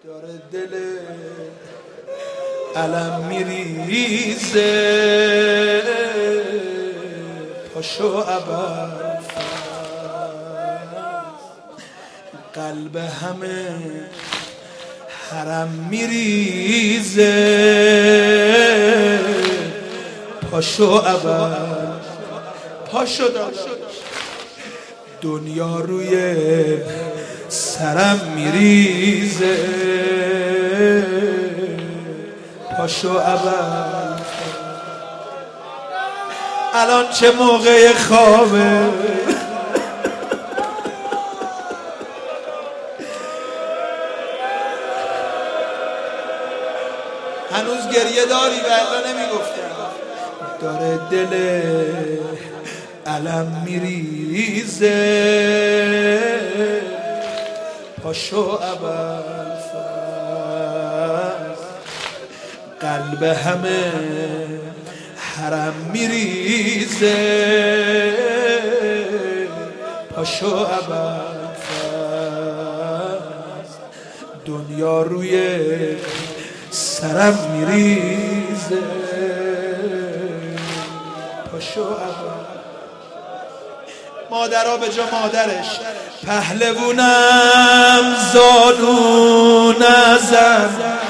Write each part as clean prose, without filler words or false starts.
داره دل علم میریزه پاشو ابر قلب همه حرم میریزه پاشو ابر پاشو داداش دنیا روی سرم میریزه پاشو ابر الان چه موقع خوابه هنوز گریه داری و الا نمیگفتم داره دل علم میریزه پاشو ابوالفضل قلب همه حرم میریزه پاشو ابوالفضل دنیا روی سرم میریزه پاشو ابوالفضل مادرها به جا مادرش پهلوونم زانو نزن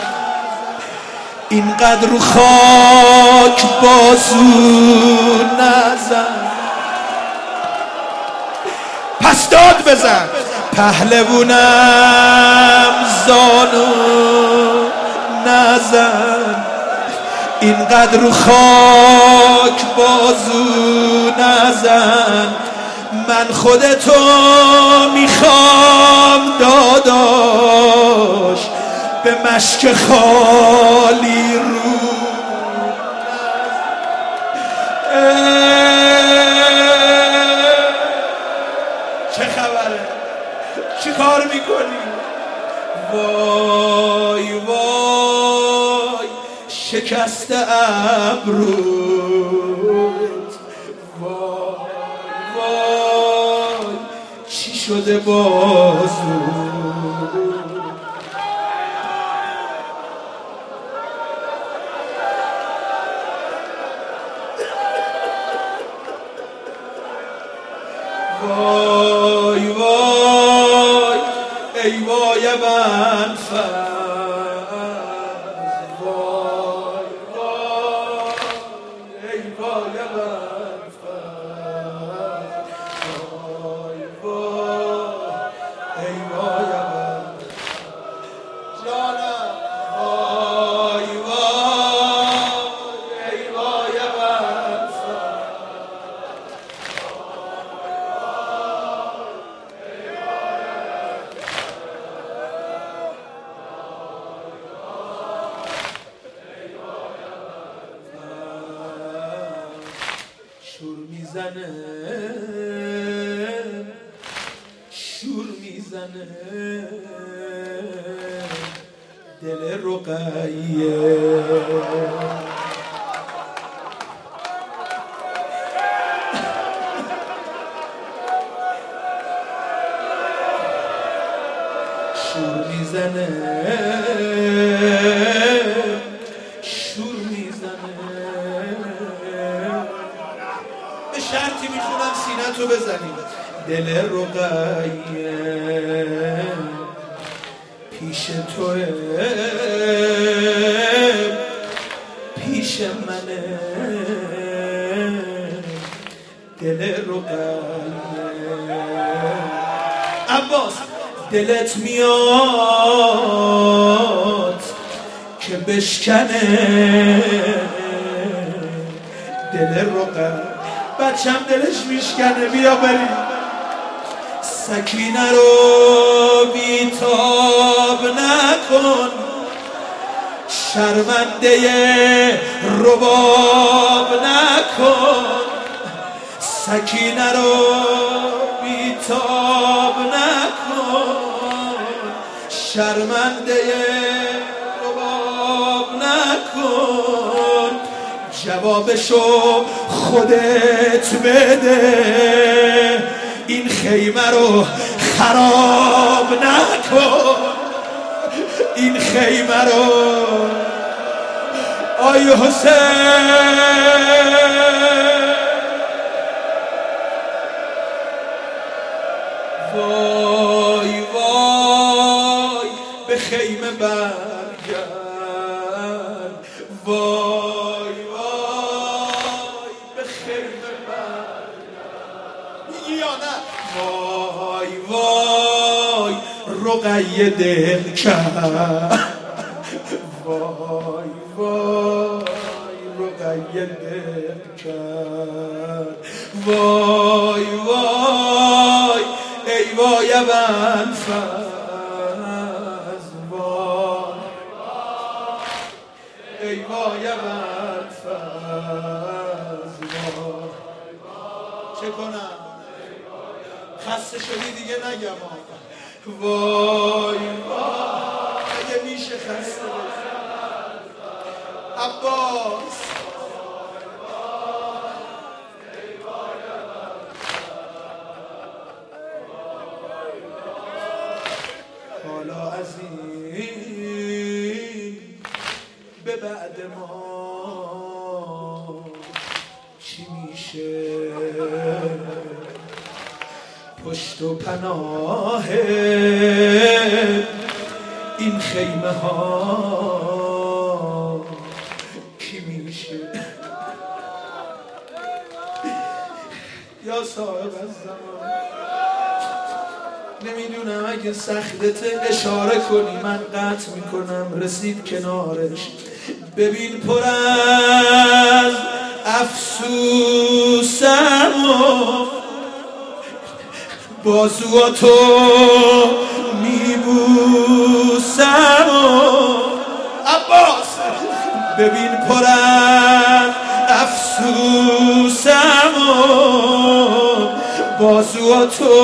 اینقدر رو خاک بازو نزن پس داد بزن پهلوونم زانو نزن اینقدر رو خاک بازو نزن من خودتو میخوام داداش به مشک خالی رو چه خبره؟ چی کار میکنی؟ وای وای شکست ابروت وای وای چی شده بازو وای وای ای وای ابوالفضل وای وای ای وای ابوالفضل وای وای ای وای ابوالفضل جانم وای وای ای وای ابوالفضل شور میزنه شور میزنه دل رقیه شور میزنه شور میزنه به شرطی میخونم سینه تو بزنی دل رقیه پیش توه پیش منه دل رقیه عباس دلت میاد که بشکنه دل رقیه بچم دلش میشکنه بیا بریم سکینه رو بیتاب نکن شرمنده رباب نکن سکینه رو بیتاب نکن شرمنده رباب نکن جوابشو خودت بده این خیمه رو خراب نکن این خیمه رو آی حسین. وای وای به خیمه برگرد، وای وای به خیمه برگرد. میگی یا نه؟ وای وای رقیه دل کرد، وای وای رقیه دل کرد، وای وای ای وای ابوالفضل، وای ای وای ابوالفضل. چه کنم؟ خسته شدی دیگه نگم. وای وای میشه خسته بشی عباس. حالا از این به بعد ما چی میشه؟ پشت و پناه این خیمه ها کی میشه؟ یا صاحب الزمان نمیدونم اگه سختته اشاره کنی من قطع میکنم. رسید کنارش ببین پر از افسوسم و بازواتو میبوسم و عباس ببین پر از افسوسم و بازواتو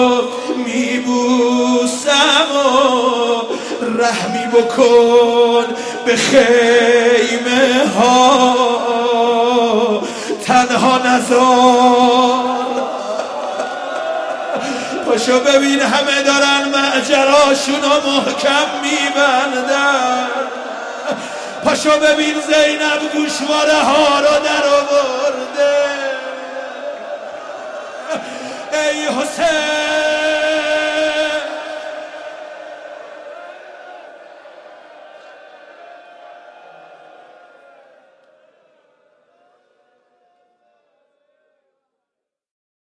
میبوسم و رحمی بکن به خیمه ها تنها نذار. پاشو ببین همه دارن معجراشونو محکم میبندن. پاشو ببین زینب گوشواره ها رو در آورده. ای حسین